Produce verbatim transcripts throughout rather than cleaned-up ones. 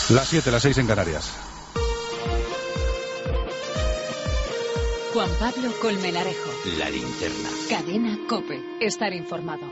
Las siete, las seis en Canarias. Juan Pablo Colmenarejo. La linterna. Cadena COPE. Estar informado.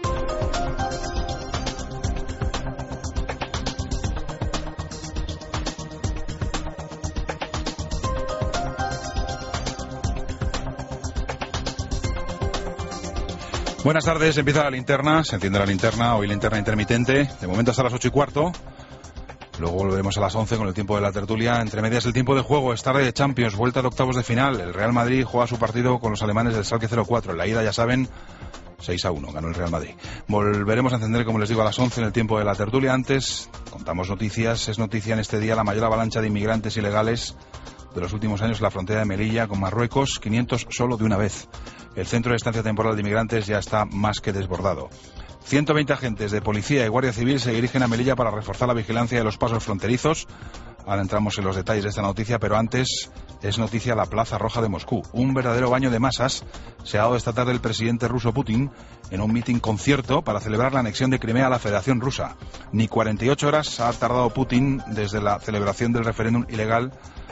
Buenas tardes, empieza la linterna, se enciende la linterna, hoy linterna intermitente, de momento hasta las ocho y cuarto, luego volveremos a las once con el tiempo de la tertulia, entre medias el tiempo de juego, es tarde de Champions, vuelta de octavos de final, el Real Madrid juega su partido con los alemanes del Schalke cero cuatro, en la ida ya saben, seis a uno, ganó el Real Madrid. Volveremos a encender, como les digo, a las once en el tiempo de la tertulia, antes contamos noticias, es noticia en este día la mayor avalancha de inmigrantes ilegales de los últimos años en la frontera de Melilla con Marruecos, quinientos solo de una vez. El centro de estancia temporal de inmigrantes ya está más que desbordado. ciento veinte agentes de policía y guardia civil se dirigen a Melilla para reforzar la vigilancia de los pasos fronterizos. Ahora entramos en los detalles de esta noticia, pero antes es noticia la Plaza Roja de Moscú. Un verdadero baño de masas se ha dado esta tarde el presidente ruso Putin en un mitin concierto para celebrar la anexión de Crimea a la Federación Rusa. Ni cuarenta y ocho horas ha tardado Putin desde la celebración del referéndum ilegal.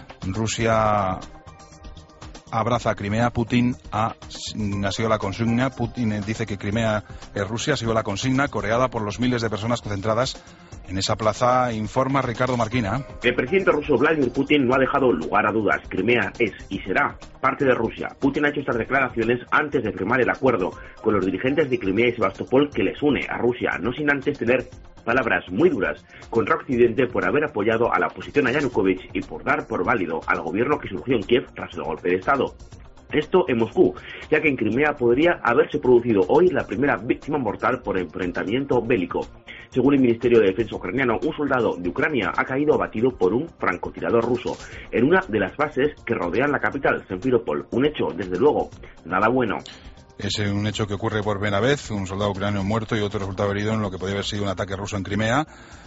Rusia abraza a Crimea, Putin ha, ha sido la consigna, Putin dice que Crimea es Rusia, ha sido la consigna coreada por los miles de personas concentradas en esa plaza, informa Ricardo Marquina. El presidente ruso Vladimir Putin no ha dejado lugar a dudas, Crimea es y será parte de Rusia. Putin ha hecho estas declaraciones antes de firmar el acuerdo con los dirigentes de Crimea y Sebastopol que les une a Rusia, no sin antes tener palabras muy duras contra Occidente por haber apoyado a la oposición a Yanukovych y por dar por válido al gobierno que surgió en Kiev tras el golpe de Estado. Esto en Moscú, ya que en Crimea podría haberse producido hoy la primera víctima mortal por enfrentamiento bélico. Según el Ministerio de Defensa ucraniano, un soldado de Ucrania ha caído abatido por un francotirador ruso en una de las bases que rodean la capital, Simferopol. Un hecho, desde luego, nada bueno. Es un hecho que ocurre por primera vez, un soldado ucraniano muerto y otro resultado herido en lo que podría haber sido un ataque ruso en Crimea.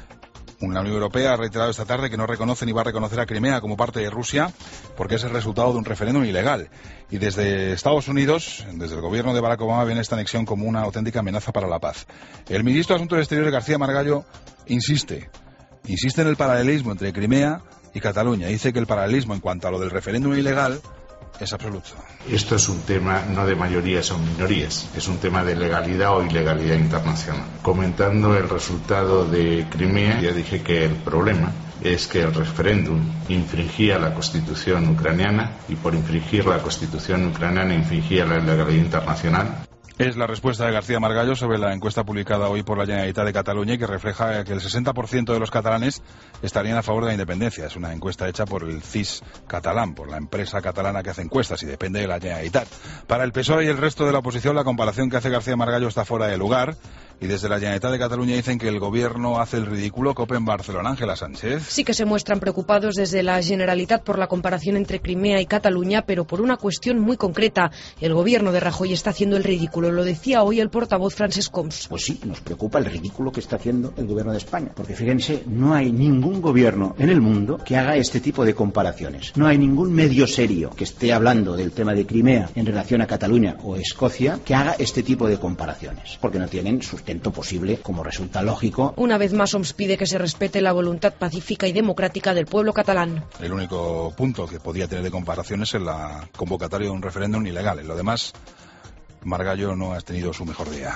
La Unión Europea ha reiterado esta tarde que no reconoce ni va a reconocer a Crimea como parte de Rusia porque es el resultado de un referéndum ilegal. Y desde Estados Unidos, desde el gobierno de Barack Obama, ven esta anexión como una auténtica amenaza para la paz. El ministro de Asuntos Exteriores, García Margallo, insiste, insiste en el paralelismo entre Crimea y Cataluña. Dice que el paralelismo en cuanto a lo del referéndum ilegal es absoluto. Esto es un tema no de mayorías o minorías, es un tema de legalidad o ilegalidad internacional. Comentando el resultado de Crimea, ya dije que el problema es que el referéndum infringía la Constitución ucraniana y por infringir la Constitución ucraniana infringía la legalidad internacional. Es la respuesta de García Margallo sobre la encuesta publicada hoy por la Generalitat de Cataluña, que refleja que el sesenta por ciento de los catalanes estarían a favor de la independencia. Es una encuesta hecha por el C I S catalán, por la empresa catalana que hace encuestas y depende de la Generalitat. Para el P S O E y el resto de la oposición, la comparación que hace García Margallo está fuera de lugar. Y desde la Generalitat de Cataluña dicen que el gobierno hace el ridículo. COPE en Barcelona, Ángela Sánchez. Sí que se muestran preocupados desde la Generalitat por la comparación entre Crimea y Cataluña, pero por una cuestión muy concreta. El gobierno de Rajoy está haciendo el ridículo. Lo decía hoy el portavoz Francesc Homs. Pues sí, nos preocupa el ridículo que está haciendo el gobierno de España. Porque fíjense, no hay ningún gobierno en el mundo que haga este tipo de comparaciones. No hay ningún medio serio que esté hablando del tema de Crimea en relación a Cataluña o Escocia que haga este tipo de comparaciones. Porque no tienen sustento posible, como resulta lógico. Una vez más, Homs pide que se respete la voluntad pacífica y democrática del pueblo catalán. El único punto que podía tener de comparación es en la convocatoria de un referéndum ilegal. En lo demás, Margallo no ha tenido su mejor día.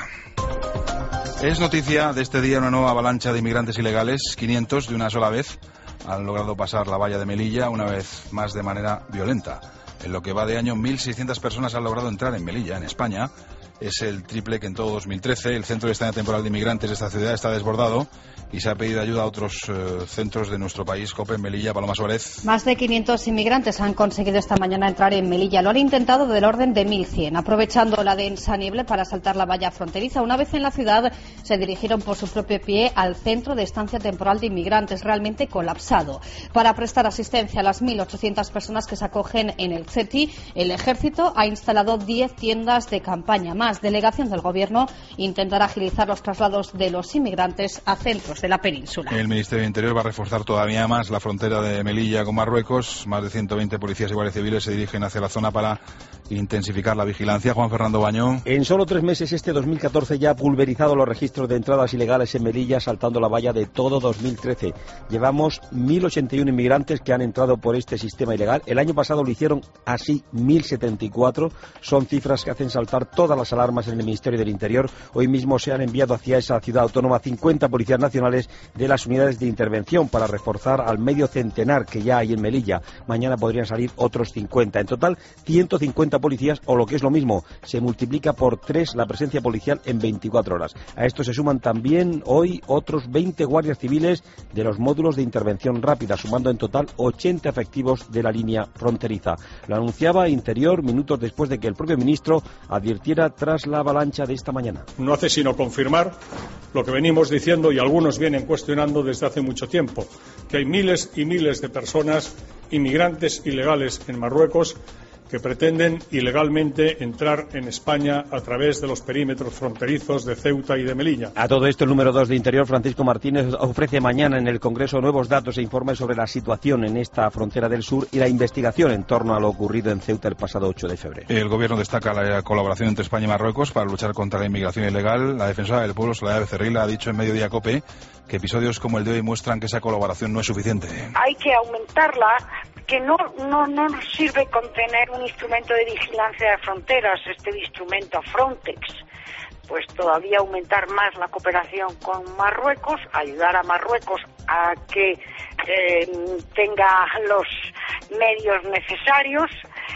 Es noticia de este día una nueva avalancha de inmigrantes ilegales, quinientos de una sola vez. Han logrado pasar la valla de Melilla, una vez más de manera violenta. En lo que va de año, mil seiscientas personas han logrado entrar en Melilla, en España. Es el triple que en todo dos mil trece. El centro de estancia temporal de inmigrantes de esta ciudad está desbordado y se ha pedido ayuda a otros eh, centros de nuestro país. COPE en Melilla, Paloma Suárez. Más de quinientos inmigrantes han conseguido esta mañana entrar en Melilla. Lo han intentado del orden de mil cien, aprovechando la densa niebla para saltar la valla fronteriza. Una vez en la ciudad, se dirigieron por su propio pie al centro de estancia temporal de inmigrantes, realmente colapsado. Para prestar asistencia a las mil ochocientas personas que se acogen en el C E T I, el Ejército ha instalado diez tiendas de campaña. Más delegación del Gobierno intentará agilizar los traslados de los inmigrantes a centros de la península. El Ministerio de Interior va a reforzar todavía más la frontera de Melilla con Marruecos. Más de ciento veinte policías y guardias civiles se dirigen hacia la zona para intensificar la vigilancia. Juan Fernando Baño. En solo tres meses este dos mil catorce ya ha pulverizado los registros de entradas ilegales en Melilla, saltando la valla de todo dos mil trece. Llevamos mil ochenta y uno inmigrantes que han entrado por este sistema ilegal. El año pasado lo hicieron así mil setenta y cuatro. Son cifras que hacen saltar todas las alarmas en el Ministerio del Interior. Hoy mismo se han enviado hacia esa ciudad autónoma cincuenta policías nacionales de las unidades de intervención para reforzar al medio centenar que ya hay en Melilla. Mañana podrían salir otros cincuenta. En total, ciento cincuenta policías, o lo que es lo mismo, se multiplica por tres la presencia policial en veinticuatro horas. A esto se suman también hoy otros veinte guardias civiles de los módulos de intervención rápida, sumando en total ochenta efectivos de la línea fronteriza. Lo anunciaba Interior minutos después de que el propio ministro advirtiera tras la avalancha de esta mañana. No hace sino confirmar lo que venimos diciendo y algunos vienen cuestionando desde hace mucho tiempo, que hay miles y miles de personas, inmigrantes ilegales en Marruecos, que pretenden ilegalmente entrar en España a través de los perímetros fronterizos de Ceuta y de Melilla. A todo esto, el número dos de Interior, Francisco Martínez, ofrece mañana en el Congreso nuevos datos e informes sobre la situación en esta frontera del sur y la investigación en torno a lo ocurrido en Ceuta el pasado ocho de febrero. El Gobierno destaca la colaboración entre España y Marruecos para luchar contra la inmigración ilegal. La defensora del pueblo, Soledad Becerril, ha dicho en Mediodía COPE que episodios como el de hoy muestran que esa colaboración no es suficiente. Hay que aumentarla, que no, no, no nos sirve con tener un instrumento de vigilancia de fronteras, este instrumento Frontex, pues todavía aumentar más la cooperación con Marruecos, ayudar a Marruecos a que eh, tenga los medios necesarios.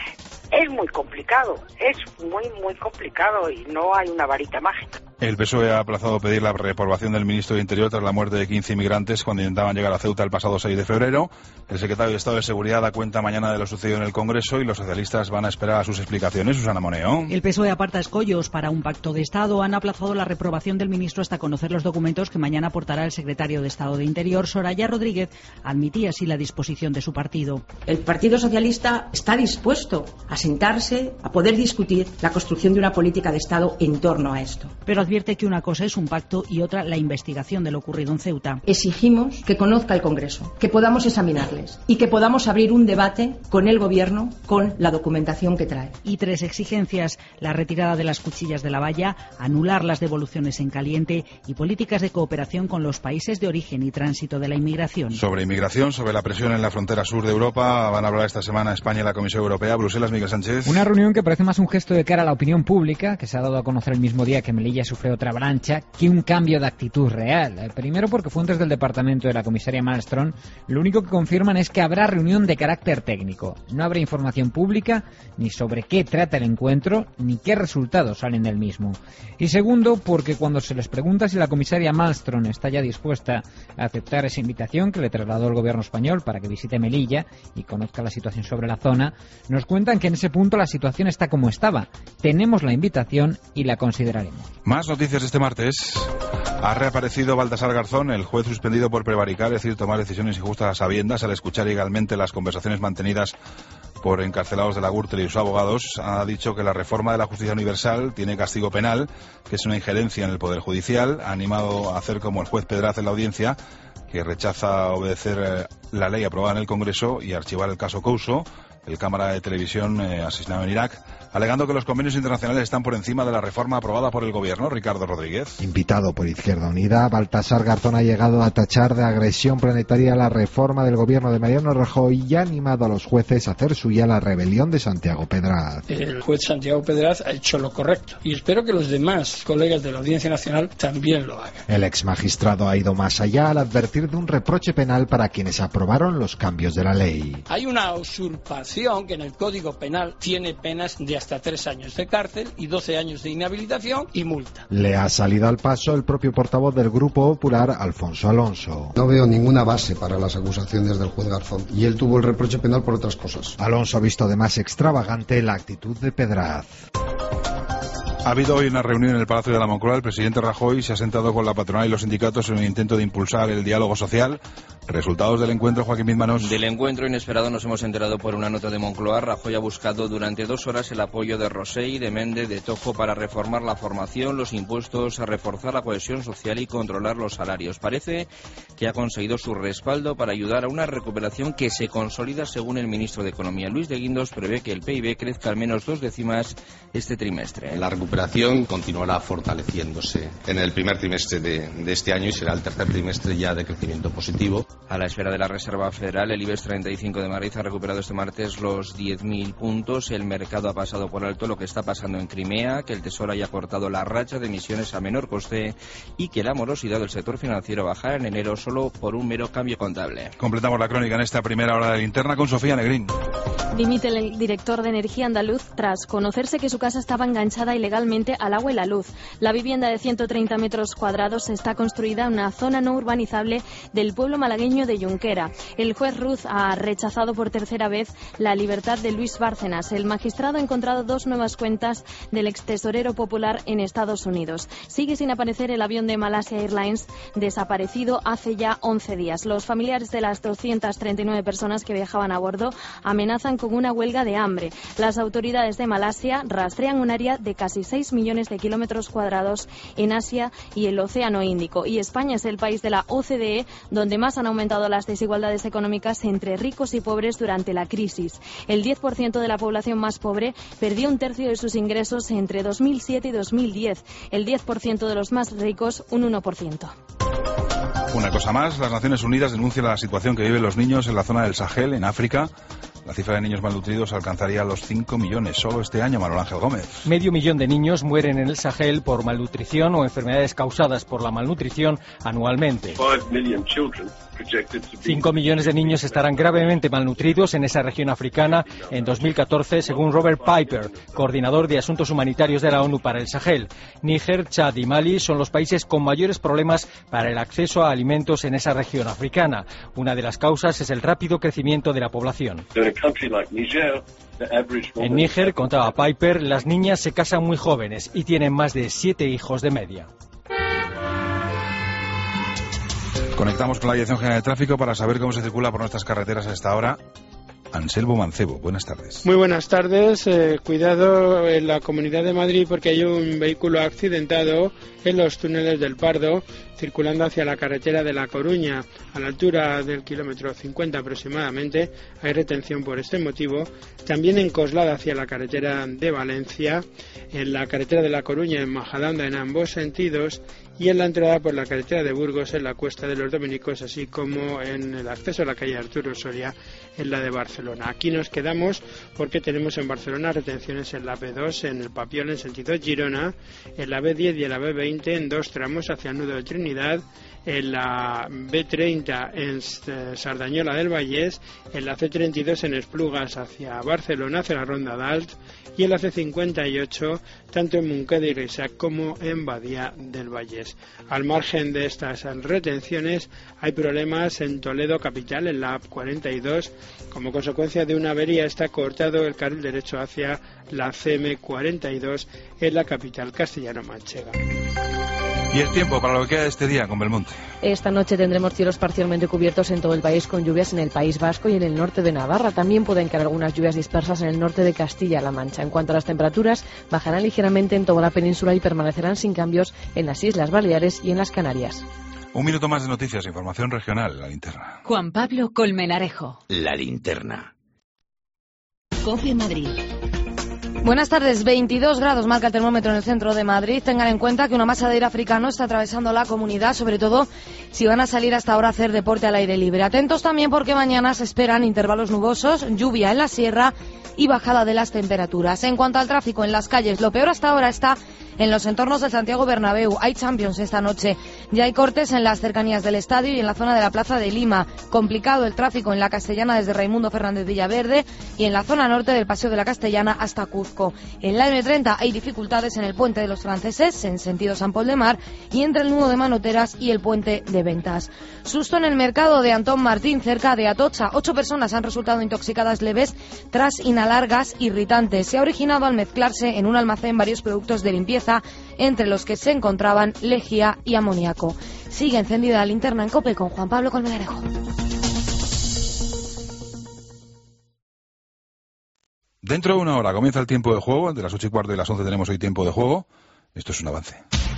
Es muy complicado, es muy, muy complicado y no hay una varita mágica. El P S O E ha aplazado pedir la reprobación del ministro de Interior tras la muerte de quince inmigrantes cuando intentaban llegar a Ceuta el pasado seis de febrero. El secretario de Estado de Seguridad da cuenta mañana de lo sucedido en el Congreso y los socialistas van a esperar a sus explicaciones. Susana Moneo. El P S O E aparta escollos para un pacto de Estado. Han aplazado la reprobación del ministro hasta conocer los documentos que mañana aportará el secretario de Estado de Interior. Soraya Rodríguez admitía así la disposición de su partido. El Partido Socialista está dispuesto a sentarse, a poder discutir la construcción de una política de Estado en torno a esto. Pero advierte que una cosa es un pacto y otra la investigación de lo ocurrido en Ceuta. Exigimos que conozca el Congreso, que podamos examinarles y que podamos abrir un debate con el Gobierno con la documentación que trae. Y tres exigencias: la retirada de las cuchillas de la valla, anular las devoluciones en caliente y políticas de cooperación con los países de origen y tránsito de la inmigración. Sobre inmigración, sobre la presión en la frontera sur de Europa, van a hablar esta semana España y la Comisión Europea. Bruselas, Miguel Sánchez. Una reunión que parece más un gesto de cara a la opinión pública, que se ha dado a conocer el mismo día que Melilla sufrió otra avalancha, que un cambio de actitud real. Primero porque fuentes del departamento de la comisaria Malmström lo único que confirman es que habrá reunión de carácter técnico. No habrá información pública ni sobre qué trata el encuentro ni qué resultados salen del mismo. Y segundo porque cuando se les pregunta si la comisaria Malmström está ya dispuesta a aceptar esa invitación que le trasladó el gobierno español para que visite Melilla y conozca la situación sobre la zona, nos cuentan que en ese punto la situación está como estaba. Tenemos la invitación y la consideraremos. Más noticias este martes. Ha reaparecido Baltasar Garzón, el juez suspendido por prevaricar, es decir, tomar decisiones injustas a sabiendas, al escuchar ilegalmente las conversaciones mantenidas por encarcelados de la Gürtel y sus abogados. Ha dicho que la reforma de la justicia universal tiene castigo penal, que es una injerencia en el Poder Judicial. Ha animado a hacer como el juez Pedraz en la audiencia, que rechaza obedecer la ley aprobada en el Congreso y archivar el caso Couso, el cámara de televisión eh, asesinado en Irak, alegando que los convenios internacionales están por encima de la reforma aprobada por el Gobierno. Ricardo Rodríguez. Invitado por Izquierda Unida, Baltasar Garzón ha llegado a tachar de agresión planetaria la reforma del Gobierno de Mariano Rajoy y ha animado a los jueces a hacer suya la rebelión de Santiago Pedraz. El juez Santiago Pedraz ha hecho lo correcto y espero que los demás colegas de la Audiencia Nacional también lo hagan. El ex magistrado ha ido más allá al advertir de un reproche penal para quienes aprobaron los cambios de la ley. Hay una usurpación que en el Código Penal tiene penas de hasta tres años de cárcel y doce años de inhabilitación y multa. Le ha salido al paso el propio portavoz del Grupo Popular, Alfonso Alonso. No veo ninguna base para las acusaciones del juez Garzón y él tuvo el reproche penal por otras cosas. Alonso ha visto de más extravagante la actitud de Pedraz. Ha habido hoy una reunión en el Palacio de la Moncloa. El presidente Rajoy se ha sentado con la patronal y los sindicatos en un intento de impulsar el diálogo social. Resultados del encuentro, Joaquín Bizmanos. Del encuentro inesperado nos hemos enterado por una nota de Moncloa. Rajoy ha buscado durante dos horas el apoyo de Rosell, de Méndez, de Tojo para reformar la formación, los impuestos, a reforzar la cohesión social y controlar los salarios. Parece que ha conseguido su respaldo para ayudar a una recuperación que se consolida, según el ministro de Economía. Luis de Guindos prevé que el P I B crezca al menos dos décimas este trimestre. La recuperación continuará fortaleciéndose en el primer trimestre de, de este año y será el tercer trimestre ya de crecimiento positivo. A la espera de la Reserva Federal, el IBEX treinta y cinco de Madrid ha recuperado este martes los diez mil puntos. El mercado ha pasado por alto lo que está pasando en Crimea, que el Tesoro haya cortado la racha de emisiones a menor coste y que la morosidad del sector financiero bajara en enero solo por un mero cambio contable. Completamos la crónica en esta primera hora de Linterna con Sofía Negrín. Dimite el director de Energía andaluz tras conocerse que su casa estaba enganchada ilegalmente al agua y la luz. La vivienda de ciento treinta metros cuadrados está construida en una zona no urbanizable del pueblo malagueño de Junquera. El juez Ruz ha rechazado por tercera vez la libertad de Luis Bárcenas. El magistrado ha encontrado dos nuevas cuentas del extesorero popular en Estados Unidos. Sigue sin aparecer el avión de Malaysia Airlines desaparecido hace ya once días. Los familiares de las doscientas treinta y nueve personas que viajaban a bordo amenazan con una huelga de hambre. Las autoridades de Malasia rastrean un área de casi seis millones de kilómetros cuadrados en Asia y el Océano Índico. Y España es el país de la O C D E donde más han aumentado las desigualdades económicas entre ricos y pobres durante la crisis. El diez por ciento de la población más pobre perdió un tercio de sus ingresos entre dos mil siete y dos mil diez. El diez por ciento de los más ricos, un uno por ciento. Una cosa más, las Naciones Unidas denuncian la situación que viven los niños en la zona del Sahel, en África. La cifra de niños malnutridos alcanzaría los cinco millones solo este año, Manuel Ángel Gómez. Medio millón de niños mueren en el Sahel por malnutrición o enfermedades causadas por la malnutrición anualmente. Cinco millones de niños estarán gravemente malnutridos en esa región africana en dos mil catorce, según Robert Piper, coordinador de Asuntos Humanitarios de la ONU para el Sahel. Níger, Chad y Mali son los países con mayores problemas para el acceso a alimentos en esa región africana. Una de las causas es el rápido crecimiento de la población. En Níger, contaba Piper, las niñas se casan muy jóvenes y tienen más de siete hijos de media. Conectamos con la Dirección General de Tráfico para saber cómo se circula por nuestras carreteras a esta hora. Anselmo Mancebo, buenas tardes. Muy buenas tardes. Eh, cuidado en la Comunidad de Madrid porque hay un vehículo accidentado en los túneles del Pardo, circulando hacia la carretera de La Coruña. A la altura del kilómetro cincuenta aproximadamente hay retención por este motivo. También en Coslada hacia la carretera de Valencia, en la carretera de La Coruña en Majadahonda en ambos sentidos y en la entrada por la carretera de Burgos en la Cuesta de los Dominicos, así como en el acceso a la calle Arturo Soria en la de Barcelona. Aquí nos quedamos porque tenemos en Barcelona retenciones en la B dos, en el Papiol en sentido Girona, en la B diez y en la B veinte en dos tramos hacia el nudo de Trinidad, en la B treinta en Sardañola del Vallès, en la C treinta y dos en Esplugas hacia Barcelona, hacia la Ronda d'Alt, y en la C cincuenta y ocho tanto en Montcada y Reixac como en Badía del Vallès. Al margen de estas retenciones hay problemas en Toledo capital, en la A P cuarenta y dos. Como consecuencia de una avería está cortado el carril derecho hacia la C M cuarenta y dos en la capital castellano-manchega. Y el tiempo para lo que queda de este día con Belmonte. Esta noche tendremos cielos parcialmente cubiertos en todo el país, con lluvias en el País Vasco y en el norte de Navarra. También pueden caer algunas lluvias dispersas en el norte de Castilla-La Mancha. En cuanto a las temperaturas, bajarán ligeramente en toda la península y permanecerán sin cambios en las Islas Baleares y en las Canarias. Un minuto más de noticias, información regional, La Linterna. Juan Pablo Colmenarejo. La Linterna. COPE Madrid. Buenas tardes. veintidós grados marca el termómetro en el centro de Madrid. Tengan en cuenta que una masa de aire africano está atravesando la comunidad, sobre todo si van a salir hasta ahora a hacer deporte al aire libre. Atentos también porque mañana se esperan intervalos nubosos, lluvia en la sierra y bajada de las temperaturas. En cuanto al tráfico en las calles, lo peor hasta ahora está en los entornos del Santiago Bernabéu. Hay Champions esta noche. Ya hay cortes en las cercanías del estadio y en la zona de la Plaza de Lima. Complicado el tráfico en la Castellana desde Raimundo Fernández Villaverde y en la zona norte del Paseo de la Castellana hasta Cuzco. En la M treinta hay dificultades en el Puente de los Franceses, en sentido San Pol de Mar, y entre el nudo de Manoteras y el Puente de Ventas. Susto en el mercado de Antón Martín, cerca de Atocha. Ocho personas han resultado intoxicadas leves tras inhalar gas irritante. Se ha originado al mezclarse en un almacén varios productos de limpieza, entre los que se encontraban lejía y amoníaco. Sigue encendida la linterna en COPE con Juan Pablo Colmenarejo. Dentro de una hora comienza el tiempo de juego. Entre las ocho y cuarto y las once tenemos hoy tiempo de juego. Esto es un avance.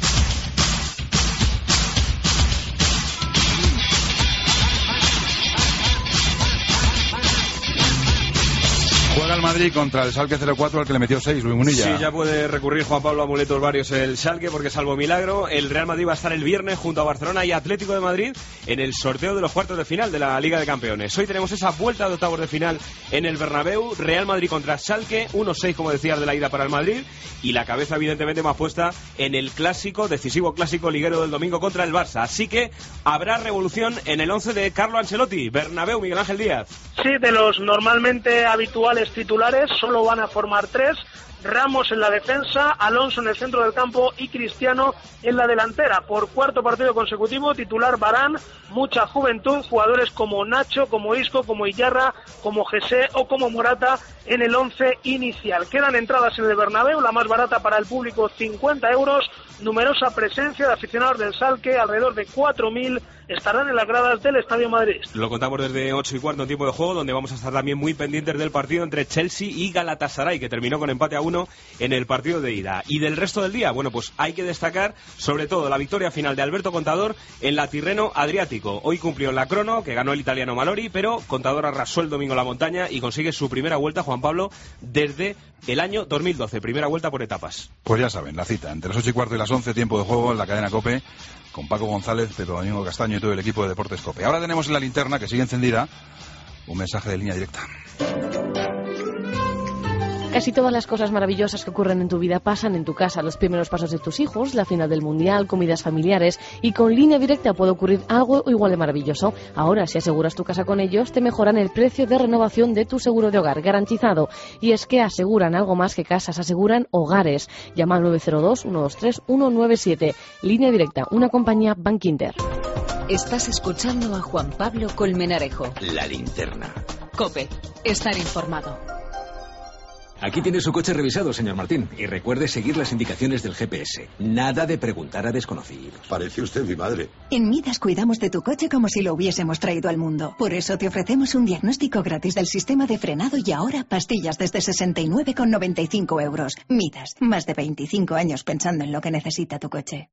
Juega el Madrid contra el Schalke cero cuatro al que le metió seis, Luis Munilla. Sí, ya puede recurrir Juan Pablo a amuletos varios el Schalke, porque salvo milagro, el Real Madrid va a estar el viernes junto a Barcelona y Atlético de Madrid en el sorteo de los cuartos de final de la Liga de Campeones. Hoy tenemos esa vuelta de octavos de final en el Bernabéu, Real Madrid contra Schalke, uno seis como decías de la ida para el Madrid, y la cabeza evidentemente más puesta en el clásico, decisivo clásico liguero del domingo contra el Barça. Así que habrá revolución en el once de Carlo Ancelotti. Bernabéu, Miguel Ángel Díaz. Sí, de los normalmente habituales titulares solo van a formar tres: Ramos en la defensa, Alonso en el centro del campo y Cristiano en la delantera. Por cuarto partido consecutivo, titular Varane, mucha juventud, jugadores como Nacho, como Isco, como Iyarra, como José o como Morata en el once inicial. Quedan entradas en el Bernabéu, la más barata para el público cincuenta euros, numerosa presencia de aficionados del Schalke, alrededor de cuatro mil estarán en las gradas del Estadio Madrid. Lo contamos desde ocho y cuarto en tiempo de juego, donde vamos a estar también muy pendientes del partido entre Chelsea y Galatasaray, que terminó con empate a uno en el partido de ida. Y del resto del día, bueno, pues hay que destacar sobre todo la victoria final de Alberto Contador en la Tirreno Adriático. Hoy cumplió la crono, que ganó el italiano Malori, pero Contador arrasó el domingo la montaña y consigue su primera vuelta, Juan Pablo, desde el año dos mil doce, primera vuelta por etapas. Pues ya saben, la cita entre las ocho y cuarto y las once, tiempo de juego en la cadena COPE, con Paco González, Pedro Domingo Castaño y todo el equipo de Deportes COPE. Ahora tenemos en la linterna, que sigue encendida, un mensaje de línea directa. Casi todas las cosas maravillosas que ocurren en tu vida pasan en tu casa. Los primeros pasos de tus hijos, la final del mundial, comidas familiares. Y con Línea Directa puede ocurrir algo igual de maravilloso. Ahora, si aseguras tu casa con ellos, te mejoran el precio de renovación de tu seguro de hogar, garantizado. Y es que aseguran algo más que casas, aseguran hogares. Llama al nueve cero dos, uno dos tres, uno nueve siete. Línea Directa, una compañía Bankinter. Estás escuchando a Juan Pablo Colmenarejo. La linterna. COPE. Estar informado. Aquí tiene su coche revisado, señor Martín. Y recuerde seguir las indicaciones del G P S. Nada de preguntar a desconocidos. Parece usted mi madre. En Midas cuidamos de tu coche como si lo hubiésemos traído al mundo. Por eso te ofrecemos un diagnóstico gratis del sistema de frenado y ahora pastillas desde sesenta y nueve con noventa y cinco euros. Midas, más de veinticinco años pensando en lo que necesita tu coche.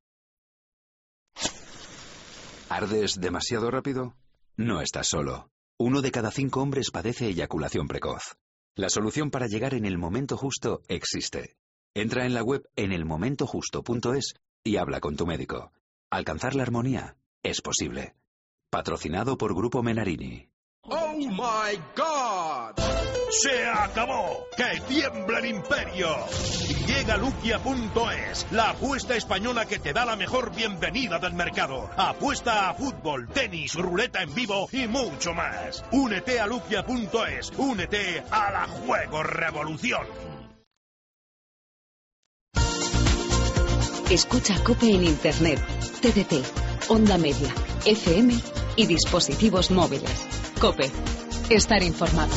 ¿Ardes demasiado rápido? No estás solo. Uno de cada cinco hombres padece eyaculación precoz. La solución para llegar en el momento justo existe. Entra en la web en el momento justo punto es y habla con tu médico. Alcanzar la armonía es posible. Patrocinado por Grupo Menarini. ¡Oh, my God! ¡Se acabó! ¡Que tiembla el imperio! Llega Luquia punto es, la apuesta española que te da la mejor bienvenida del mercado. Apuesta a fútbol, tenis, ruleta en vivo y mucho más. Únete a Luquia punto es, únete a la Juego Revolución. Escucha COPE en Internet, T D T, Onda Media, F M y dispositivos móviles. COPE. Estar informado.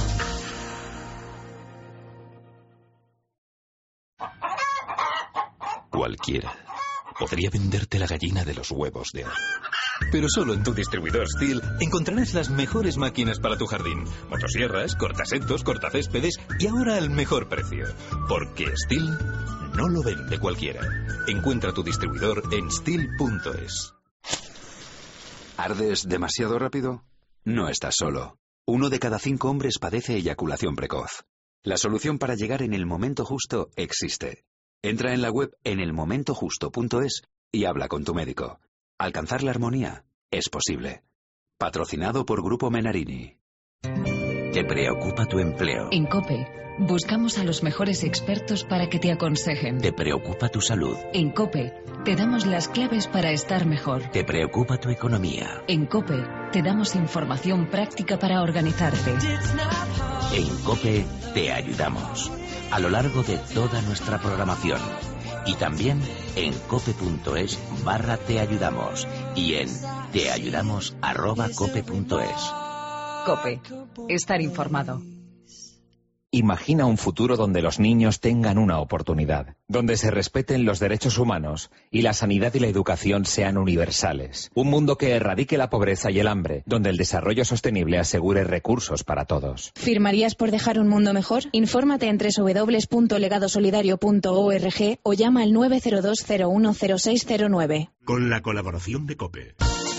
Cualquiera podría venderte la gallina de los huevos de oro. Pero solo en tu distribuidor STIHL encontrarás las mejores máquinas para tu jardín. Motosierras, cortasetos, cortacéspedes y ahora al mejor precio. Porque STIHL no lo vende cualquiera. Encuentra tu distribuidor en STIHL punto es. ¿Ardes demasiado rápido? No estás solo. Uno de cada cinco hombres padece eyaculación precoz. La solución para llegar en el momento justo existe. Entra en la web en el momento justo punto es y habla con tu médico. Alcanzar la armonía es posible. Patrocinado por Grupo Menarini. ¿Te preocupa tu empleo? En COPE buscamos a los mejores expertos para que te aconsejen. ¿Te preocupa tu salud? En COPE te damos las claves para estar mejor. ¿Te preocupa tu economía? En COPE te damos información práctica para organizarte. En COPE te ayudamos a lo largo de toda nuestra programación. Y también en cope punto es barra te ayudamos y en teayudamos arroba cope punto es. COPE. Estar informado. imagina un futuro donde los niños tengan una oportunidad, donde se respeten los derechos humanos y la sanidad y la educación sean universales. Un mundo que erradique la pobreza y el hambre, donde el desarrollo sostenible asegure recursos para todos. ¿Firmarías por dejar un mundo mejor? Infórmate en doble u doble u doble u punto legado solidario punto org o llama al nueve cero dos cero uno cero seis cero nueve. Con la colaboración de COPE.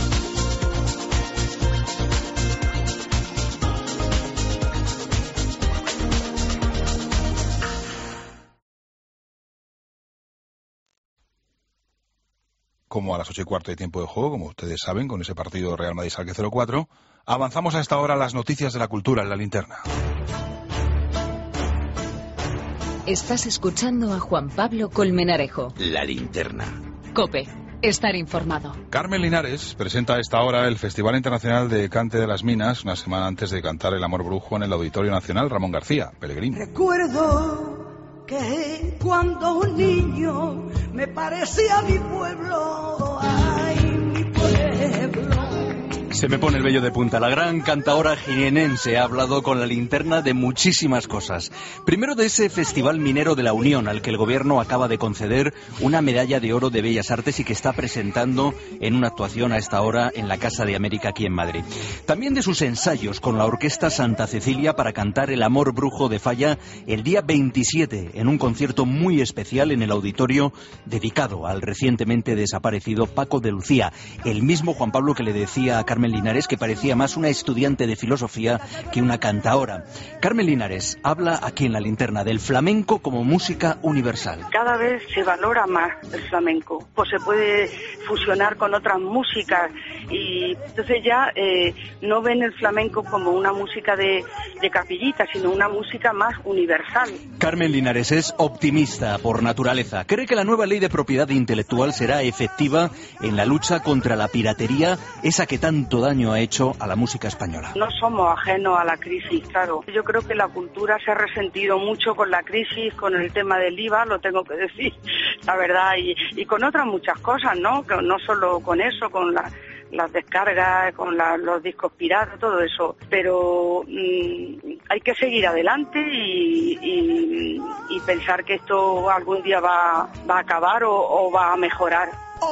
Como a las ocho y cuarto de tiempo de juego, como ustedes saben, con ese partido Real Madrid-Schalke cero cuatro, avanzamos a esta hora las noticias de la cultura en la linterna. Estás escuchando a Juan Pablo Colmenarejo. La linterna. COPE. Estar informado. Carmen Linares presenta a esta hora el Festival Internacional de Cante de las Minas, una semana antes de cantar El Amor Brujo en el Auditorio Nacional Ramón García, Pellegrini. Recuerdo que cuando un niño me parecía mi pueblo, ay, mi pueblo. Se me pone el vello de punta. La gran cantaora jienense ha hablado con la linterna de muchísimas cosas. Primero de ese Festival Minero de la Unión, al que el gobierno acaba de conceder una medalla de oro de Bellas Artes y que está presentando en una actuación a esta hora en la Casa de América aquí en Madrid. También de sus ensayos con la Orquesta Santa Cecilia para cantar El Amor Brujo de Falla el día veintisiete, en un concierto muy especial en el auditorio dedicado al recientemente desaparecido Paco de Lucía, el mismo Juan Pablo que le decía a Carmen Linares que parecía más una estudiante de filosofía que una cantaora. Carmen Linares habla aquí en la linterna del flamenco como música universal. Cada vez se valora más el flamenco, pues se puede fusionar con otras músicas y entonces ya eh, no ven el flamenco como una música de, de capillita, sino una música más universal. Carmen Linares es optimista por naturaleza. Cree que la nueva ley de propiedad intelectual será efectiva en la lucha contra la piratería, esa que tanto daño ha hecho a la música española. No somos ajenos a la crisis, claro. Yo creo que la cultura se ha resentido mucho con la crisis, con el tema del I V A, lo tengo que decir, la verdad, y, y con otras muchas cosas, ¿no? Que no solo con eso, con la, las descargas, con la, los discos piratas, todo eso. Pero mmm, hay que seguir adelante y, y, y pensar que esto algún día va, va a acabar o, o va a mejorar.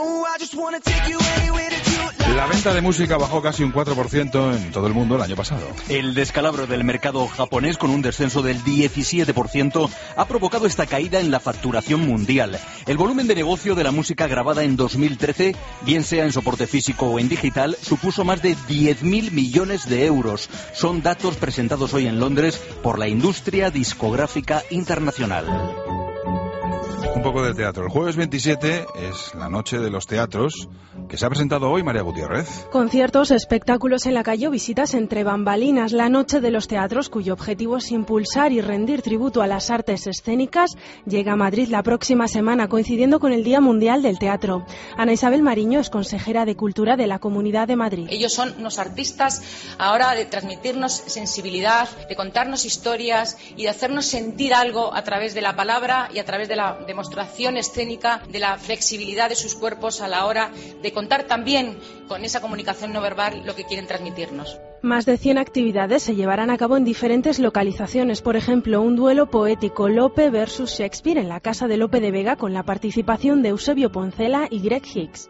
La venta de música bajó casi un cuatro por ciento en todo el mundo el año pasado. El descalabro del mercado japonés, con un descenso del diecisiete por ciento, ha provocado esta caída en la facturación mundial. El volumen de negocio de la música grabada en dos mil trece, bien sea en soporte físico o en digital, supuso más de diez mil millones de euros. Son datos presentados hoy en Londres por la industria discográfica internacional. Un poco de teatro. El jueves veintisiete es la noche de los teatros, que se ha presentado hoy María Gutiérrez. Conciertos, espectáculos en la calle o visitas entre bambalinas. La noche de los teatros, cuyo objetivo es impulsar y rendir tributo a las artes escénicas, llega a Madrid la próxima semana, coincidiendo con el Día Mundial del Teatro. Ana Isabel Mariño es consejera de Cultura de la Comunidad de Madrid. Ellos son unos artistas ahora de transmitirnos sensibilidad, de contarnos historias y de hacernos sentir algo a través de la palabra y a través de la demostración demostración escénica de la flexibilidad de sus cuerpos a la hora de contar también con esa comunicación no verbal lo que quieren transmitirnos. Más de cien actividades se llevarán a cabo en diferentes localizaciones. Por ejemplo, un duelo poético, Lope versus Shakespeare, en la Casa de Lope de Vega, con la participación de Eusebio Poncela y Greg Hicks.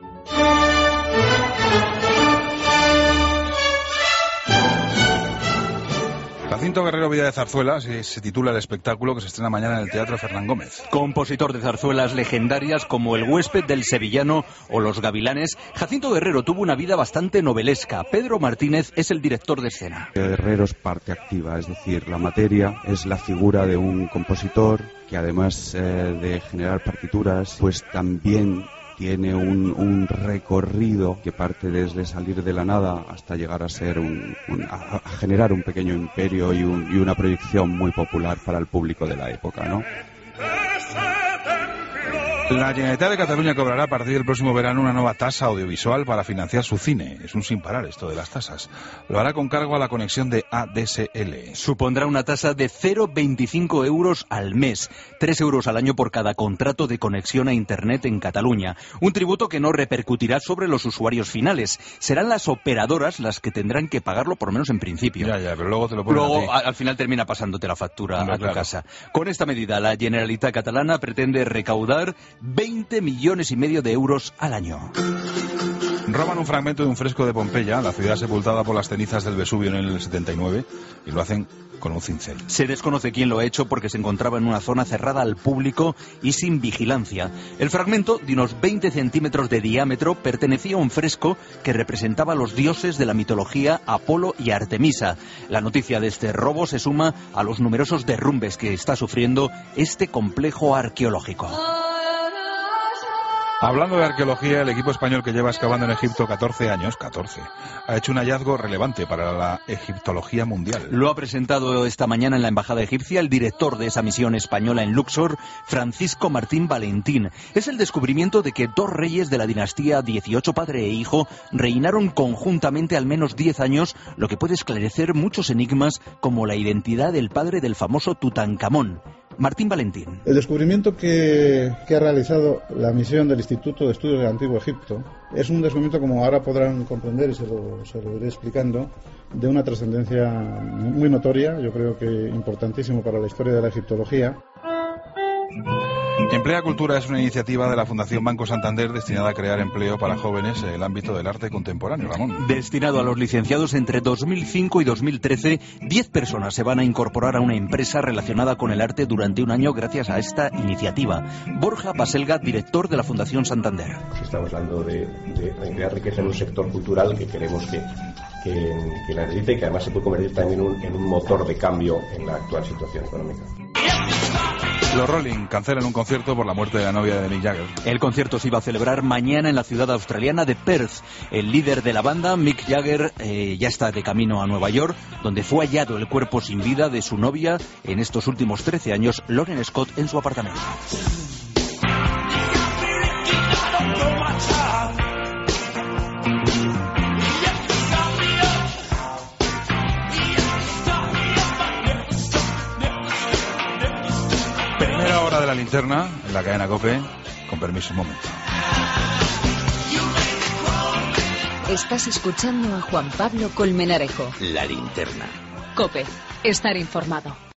Jacinto Guerrero Vida de Zarzuela se, se titula el espectáculo que se estrena mañana en el Teatro Fernán Gómez. Compositor de zarzuelas legendarias como El huésped del sevillano o Los gavilanes, Jacinto Guerrero tuvo una vida bastante novelesca. Pedro Martínez es el director de escena. Guerrero es parte activa, es decir, la materia es la figura de un compositor que además eh, de generar partituras, pues también tiene un, un recorrido que parte desde salir de la nada hasta llegar a ser un, un a, a generar un pequeño imperio y, un, y una proyección muy popular para el público de la época, ¿no? La Generalitat de Cataluña cobrará a partir del próximo verano una nueva tasa audiovisual para financiar su cine. Es un sin parar esto de las tasas. Lo hará con cargo a la conexión de A D S L. Supondrá una tasa de cero coma veinticinco euros al mes, tres euros al año por cada contrato de conexión a Internet en Cataluña. Un tributo que no repercutirá sobre los usuarios finales. Serán las operadoras las que tendrán que pagarlo, por lo menos en principio. Ya, ya, pero luego te lo ponen Luego, a ti. al final termina pasándote la factura Hombre, a tu claro. casa. Con esta medida, la Generalitat catalana pretende recaudar veinte millones y medio de euros al año. Roban un fragmento de un fresco de Pompeya, la ciudad sepultada por las cenizas del Vesubio en el setenta y nueve, y lo hacen con un cincel. Se desconoce quién lo ha hecho porque se encontraba en una zona cerrada al público y sin vigilancia. El fragmento, de unos veinte centímetros de diámetro, pertenecía a un fresco que representaba a los dioses de la mitología Apolo y Artemisa. La noticia de este robo se suma a los numerosos derrumbes que está sufriendo este complejo arqueológico. Hablando de arqueología, el equipo español que lleva excavando en Egipto catorce años, catorce, ha hecho un hallazgo relevante para la egiptología mundial. Lo ha presentado esta mañana en la embajada egipcia el director de esa misión española en Luxor, Francisco Martín Valentín. Es el descubrimiento de que dos reyes de la dinastía dieciocho, padre e hijo, reinaron conjuntamente al menos diez años, lo que puede esclarecer muchos enigmas como la identidad del padre del famoso Tutankamón. Martín Valentín. El descubrimiento que, que ha realizado la misión del Instituto de Estudios del Antiguo Egipto es un descubrimiento, como ahora podrán comprender y se lo, se lo iré explicando, de una trascendencia muy notoria, yo creo que importantísimo para la historia de la egiptología. Emplea Cultura es una iniciativa de la Fundación Banco Santander destinada a crear empleo para jóvenes en el ámbito del arte contemporáneo. Ramón. Destinado a los licenciados entre dos mil cinco y dos mil trece, diez personas se van a incorporar a una empresa relacionada con el arte durante un año gracias a esta iniciativa. Borja Baselga, director de la Fundación Santander. Estamos hablando de, de, de crear riqueza en un sector cultural que queremos que, que, que la necesite y que además se puede convertir también en un, en un motor de cambio en la actual situación económica. Los Rolling cancelan un concierto por la muerte de la novia de Mick Jagger. El concierto se iba a celebrar mañana en la ciudad australiana de Perth. El líder de la banda, Mick Jagger, eh, ya está de camino a Nueva York, donde fue hallado el cuerpo sin vida de su novia en estos últimos trece años, Lauren Scott, en su apartamento. Primera hora de la linterna en la cadena COPE. Con permiso, un momento. Estás escuchando a Juan Pablo Colmenarejo. La linterna. COPE. Estar informado.